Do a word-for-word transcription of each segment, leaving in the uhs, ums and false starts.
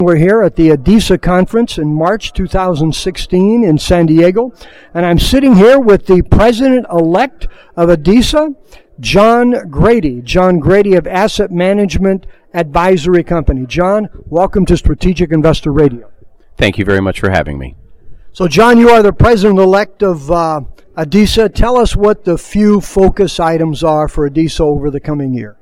We're here at the ADISA conference in March two thousand sixteen in San Diego, and I'm sitting here with the president-elect of ADISA, John Grady. John Grady of Asset Management Advisory Company. John, welcome to Strategic Investor Radio. Thank you very much for having me. So, John, you are the president-elect of uh, ADISA. Tell us what the few focus items are for ADISA over the coming year.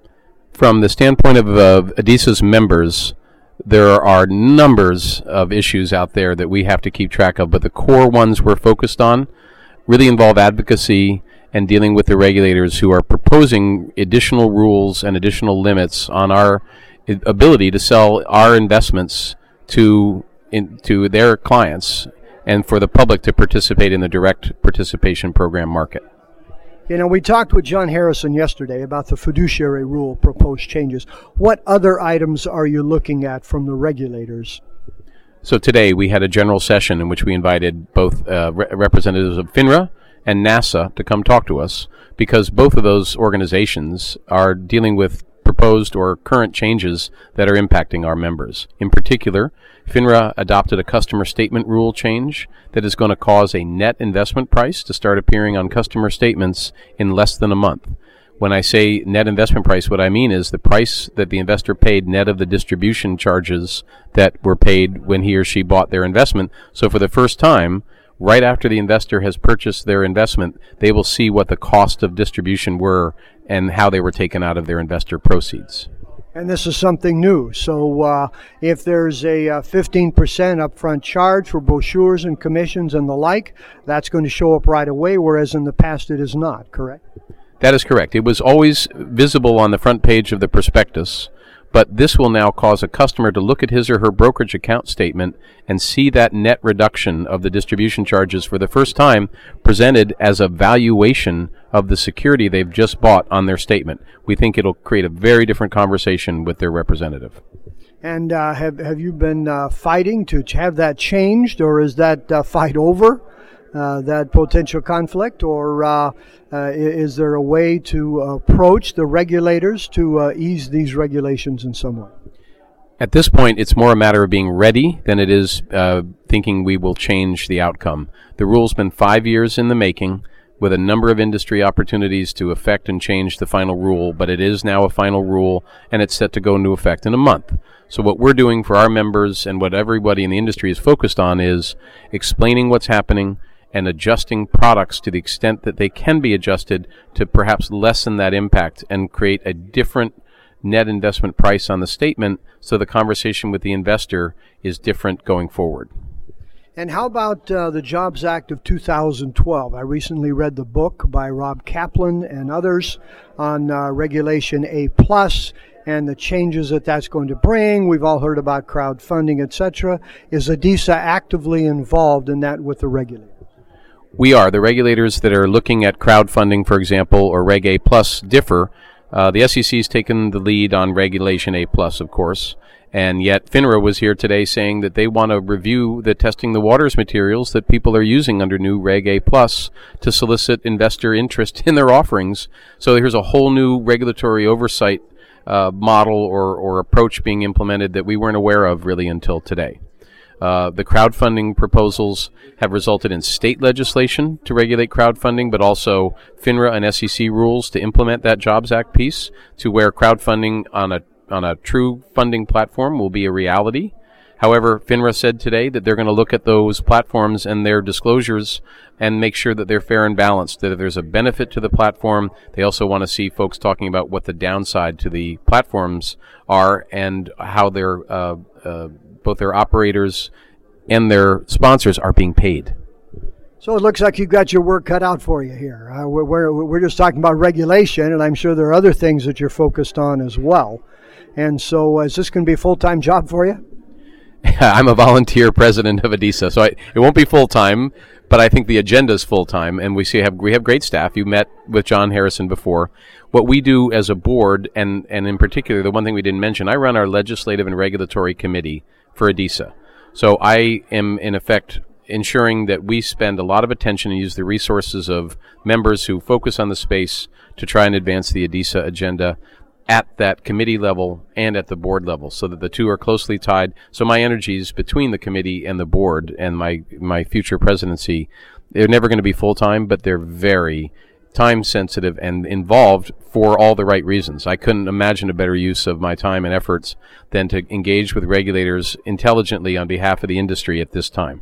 From the standpoint of uh, ADISA's members, there are numbers of issues out there that we have to keep track of, but the core ones we're focused on really involve advocacy and dealing with the regulators who are proposing additional rules and additional limits on our ability to sell our investments to in, to their clients and for the public to participate in the direct participation program market. You know, we talked with John Harrison yesterday about the fiduciary rule proposed changes. What other items are you looking at from the regulators? So today we had a general session in which we invited both uh, re- representatives of FINRA and NASA to come talk to us, because both of those organizations are dealing with proposed or current changes that are impacting our members. In particular, FINRA adopted a customer statement rule change that is going to cause a net investment price to start appearing on customer statements in less than a month. When I say net investment price, what I mean is the price that the investor paid net of the distribution charges that were paid when he or she bought their investment. So for the first time, right after the investor has purchased their investment, they will see what the cost of distribution were and how they were taken out of their investor proceeds. And this is something new. So uh, if there's a uh, fifteen percent upfront charge for brochures and commissions and the like, that's going to show up right away, whereas in the past it is not, correct? That is correct. It was always visible on the front page of the prospectus, but this will now cause a customer to look at his or her brokerage account statement and see that net reduction of the distribution charges for the first time presented as a valuation of the security they've just bought on their statement. We think it'll create a very different conversation with their representative. And uh, have have you been uh, fighting to have that changed, or is that uh, fight over, uh, that potential conflict, or uh, uh, is there a way to approach the regulators to uh, ease these regulations in some way? At this point, it's more a matter of being ready than it is uh, thinking we will change the outcome. The rule's been five years in the making, with a number of industry opportunities to affect and change the final rule, but it is now a final rule, and it's set to go into effect in a month. So what we're doing for our members and what everybody in the industry is focused on is explaining what's happening and adjusting products to the extent that they can be adjusted to perhaps lessen that impact and create a different net investment price on the statement so the conversation with the investor is different going forward. And how about uh, the Jobs Act of two thousand twelve? I recently read the book by Rob Kaplan and others on uh, Regulation A plus and the changes that that's going to bring. We've all heard about crowdfunding, et cetera. Is ADISA actively involved in that with the regulators? We are. The regulators that are looking at crowdfunding, for example, or Reg A plus differ. Uh, the S E C has taken the lead on Regulation A plus, of course. And yet FINRA was here today saying that they want to review the testing the waters materials that people are using under new Reg A plus to solicit investor interest in their offerings. So here's a whole new regulatory oversight uh, model or, or approach being implemented that we weren't aware of really until today. Uh, the crowdfunding proposals have resulted in state legislation to regulate crowdfunding, but also FINRA and S E C rules to implement that Jobs Act piece to where crowdfunding on a on a true funding platform will be a reality. However, FINRA said today that they're going to look at those platforms and their disclosures and make sure that they're fair and balanced, that if there's a benefit to the platform, they also want to see folks talking about what the downside to the platforms are and how their uh, uh, both their operators and their sponsors are being paid. So it looks like you've got your work cut out for you here. Uh, we're, we're, we're just talking about regulation, and I'm sure there are other things that you're focused on as well. And so is this going to be a full-time job for you? I'm a volunteer president of ADISA, so I, it won't be full-time, but I think the agenda is full-time, and we see have we have great staff. You met with John Harrison before. What we do as a board, and, and in particular, the one thing we didn't mention, I run our legislative and regulatory committee for ADISA. So I am, in effect, ensuring that we spend a lot of attention and use the resources of members who focus on the space to try and advance the ADISA agenda. at that committee level and at the board level, so that the two are closely tied. So my energies between the committee and the board and my my future presidency, they're never going to be full-time, but they're very time-sensitive and involved for all the right reasons. I couldn't imagine a better use of my time and efforts than to engage with regulators intelligently on behalf of the industry at this time.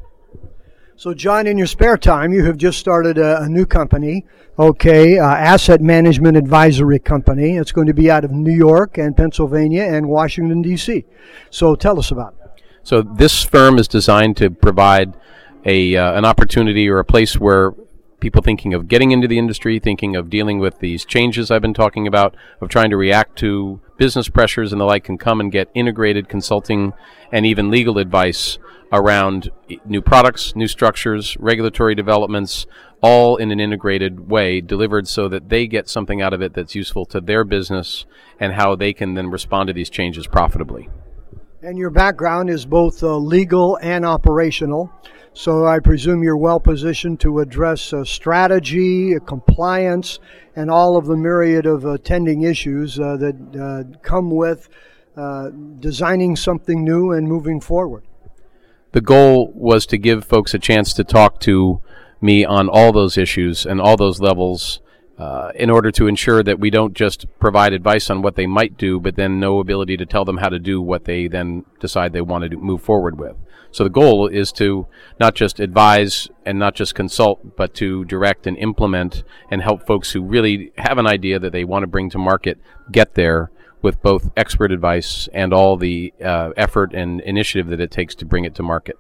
So, John, in your spare time, you have just started a, a new company, okay, uh, Asset Management Advisory Company. It's going to be out of New York and Pennsylvania and Washington, D C So tell us about it. So this firm is designed to provide a uh, an opportunity or a place where people thinking of getting into the industry, thinking of dealing with these changes I've been talking about, of trying to react to business pressures and the like, can come and get integrated consulting and even legal advice around new products, new structures, regulatory developments, all in an integrated way, delivered so that they get something out of it that's useful to their business and how they can then respond to these changes profitably. And your background is both uh, legal and operational, so I presume you're well positioned to address uh, strategy, uh, compliance, and all of the myriad of attending issues uh, that uh, come with uh, designing something new and moving forward. The goal was to give folks a chance to talk to me on all those issues and all those levels uh, in order to ensure that we don't just provide advice on what they might do, but then no ability to tell them how to do what they then decide they want to do, move forward with. So the goal is to not just advise and not just consult, but to direct and implement and help folks who really have an idea that they want to bring to market get there with both expert advice and all the uh, effort and initiative that it takes to bring it to market.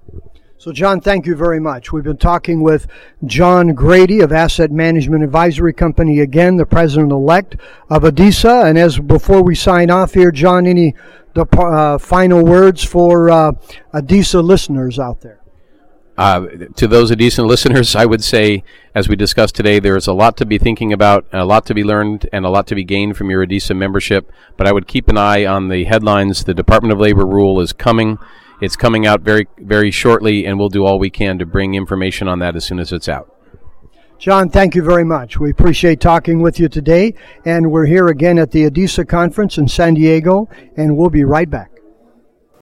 So, John, thank you very much. We've been talking with John Grady of Asset Management Advisory Company, again, the president-elect of ADISA. And as before we sign off here, John, any uh, final words for uh, ADISA listeners out there? Uh, to those ADISA listeners, I would say, as we discussed today, there's a lot to be thinking about, a lot to be learned, and a lot to be gained from your ADISA membership. But I would keep an eye on the headlines. The Department of Labor rule is coming. It's coming out very, very shortly, and we'll do all we can to bring information on that as soon as it's out. John, thank you very much. We appreciate talking with you today, and we're here again at the ADISA conference in San Diego, and we'll be right back.